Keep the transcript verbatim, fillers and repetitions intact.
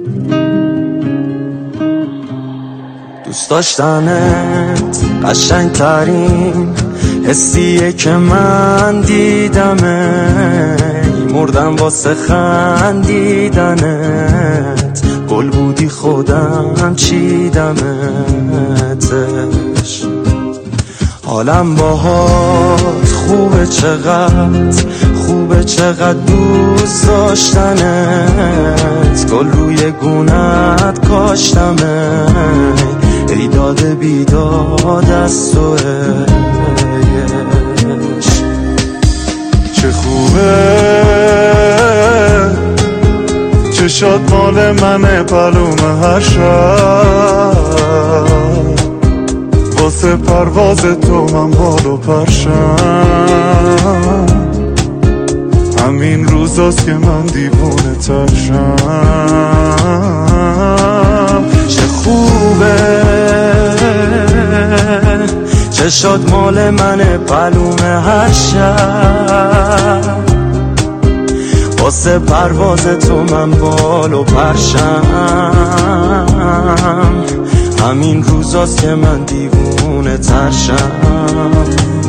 دوست داشتنت قشنگ ترین حسیه که من دیدمه، مردم واسه خندیدنت، گل بودی خودم چیدمتش. حالم باهات خوبه، چقدر خوبه، چقدر دوست داشتنت، گل روی گونت کاشتمه، ای داده بیداد از توش. چه خوبه چشات مال منه، پلوم هر شب واسه پرواز تو من بال و پرشم، همین روزاست که من دیوونه ترشم. چه خوبه چشات مال منه، پلوم هر شب واسه پرواز تو من بال و پرشم، همین روزاست که من دیوونه ترشم.